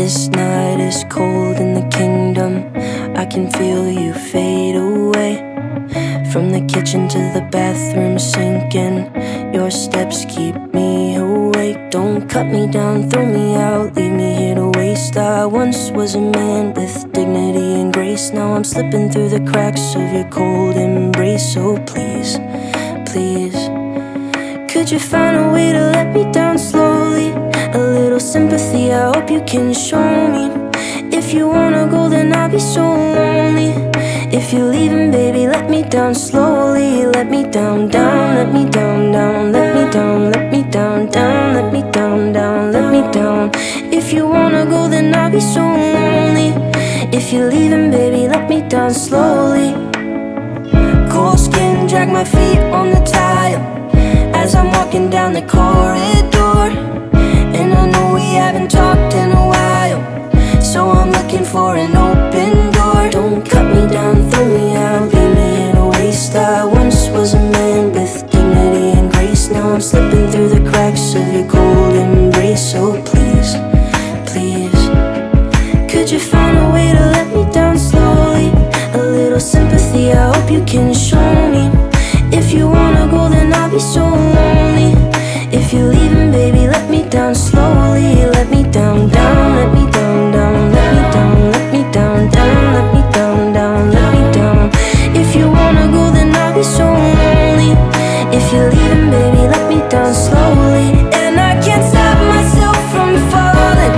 This night is cold in the kingdom. I can feel you fade away. From the kitchen to the bathroom sinking, your steps keep me awake. Don't cut me down, throw me out, leave me here to waste. I once was a man with dignity and grace. Now I'm slipping through the cracks of your cold embrace. So please, please, could you find a way to let me down slowly? A little sympathy, I hope you can show me. If you wanna go, then I'll be so lonely. If you're leaving, baby, let me down slowly. Let me down, down, let me down, down, let me down, let me down, down, let me down, down, let me down. If you wanna go, then I'll be so lonely. If you're leaving, baby, let me down slowly. Cold skin, drag my feet on the tile as I'm walking down the corridor. And I know we haven't talked in a while, so I'm looking for an open door. Don't cut me down, throw me out, leave me in a waste. I once was a man with dignity and grace. Now I'm slipping through the cracks of your cold embrace. So please, please, could you find a way to let me down slowly? A little sympathy, I hope you can show me. If you wanna go, then I'll be so lonely. If you're leaving, baby, let me down slowly. Let me down, down, let me down, down, let me down, let me down, down, let me down, down, let me down. If you wanna go, then I'll be so lonely. If you're leaving, baby, let me down slowly. And I can't stop myself from falling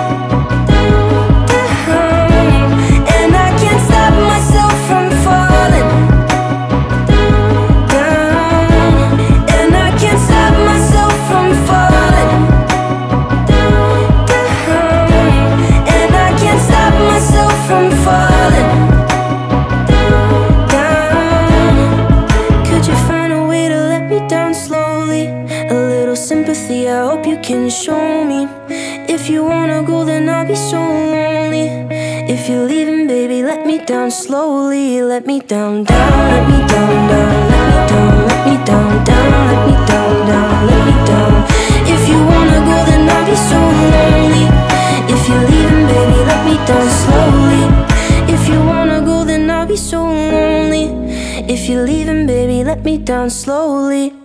down. And I can't stop myself from falling down. And I can't stop myself from falling down. And I can't stop myself from falling down. Could you find a way to let me down slowly? A little sympathy, I hope you can show me. If you wanna go, then I'll be so lonely. If you're leaving, baby, let me down slowly. Let me down, down, let me down, down, let me down, let me down, down, let me down, down, let me down. If you wanna go, then I'll be so lonely. If you're leaving, baby, let me down slowly. If you wanna go, then I'll be so lonely. If you're leaving, baby, let me down slowly.